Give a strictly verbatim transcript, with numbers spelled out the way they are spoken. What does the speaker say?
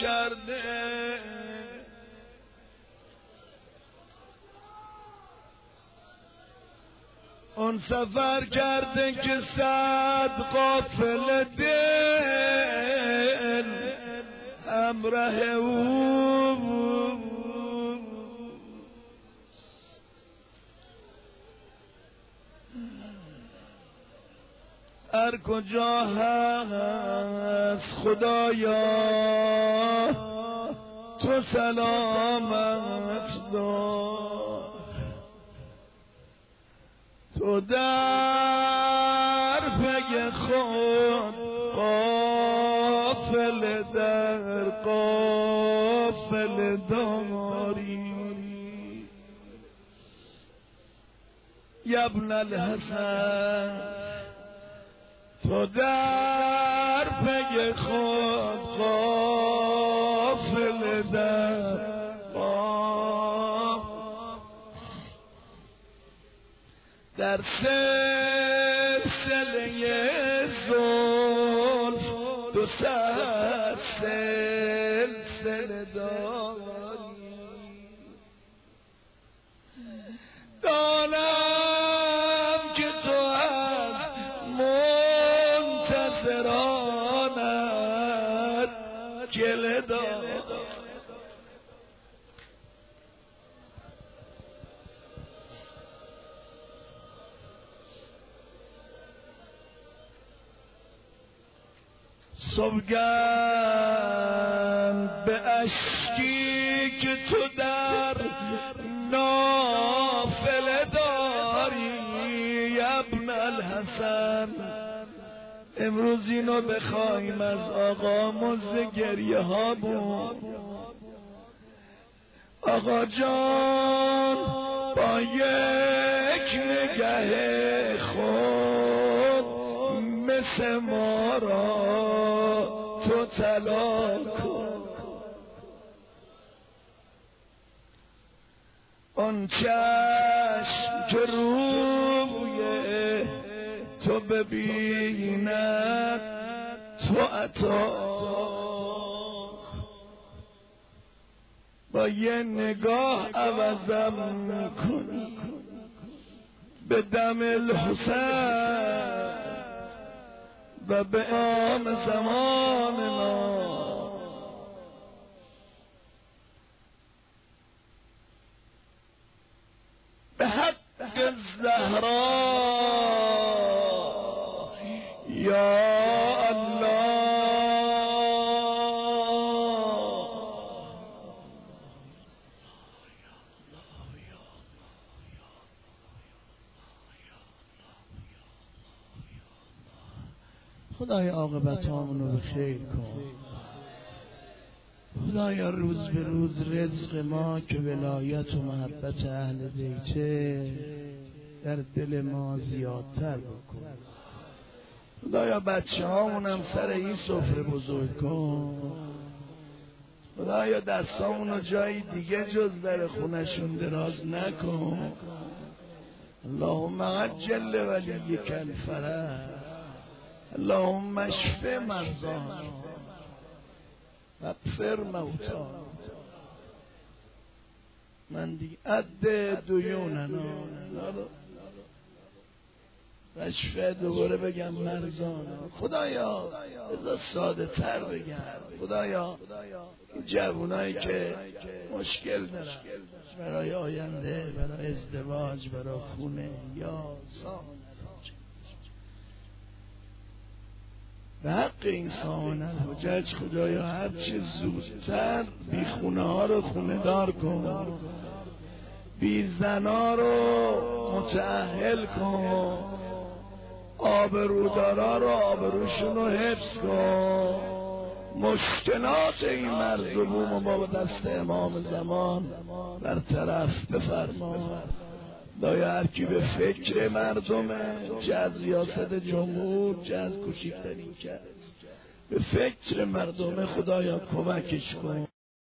کرده اون سفر کرده که صد قافل دل همراه او هر کجا هست خدایا تو سلامت دار تو در پی خود قافل در قافل داری یا ابن الحسن تو در پی خود قافل در در سلسله زلف دو صد سلسله داری دانم که تو از منتظرانت گله داری سوگند به اشکی که تو در نافله داری ابن الحسن امروز اینو بخوایم از آقا مزد گریه ها بود آقا جان با یک نگه خود مثل ما را تو طلا کن آن چشم که روی تو ببیند تو عطا با یه نگاه عوضم کنی به دم الحسین و به امام زمان ما به حق الزهرا یا الله خدای عاقبتامونو به خیر کن خدایا روز به روز رزق ما که ولایت و محبت اهل بیته در دل ما زیادتر بکن خدایا بچه هامونم سر این سفره بزرگ کن خدایا دستامونو جایی دیگه جز در خونشون دراز نکن اللهم عجل ولیک الفرج اللهم اشف مرضانا واغفر موتانا من دیگه عد دیوننا اشفه دوباره بگم مرزانا خدایا بذار ساده تر بگم خدایا این جوانایی که مشکل دارن برای آینده برای ازدواج برای خونه یا سان به حق این سامان الحجج خدایا هر چه زودتر بی خونه ها رو خونه دار کن بی زنا رو متأهل کن آبرودارا رو آبروشون رو حفظ کن مشکلات این مردمون رو با دست امام زمان برطرف بفرما دایا هر کی به فکر مردمه چه از ریاست جمهور چه از کوچکترین کس به فکر مردمه خدایا کمکش کن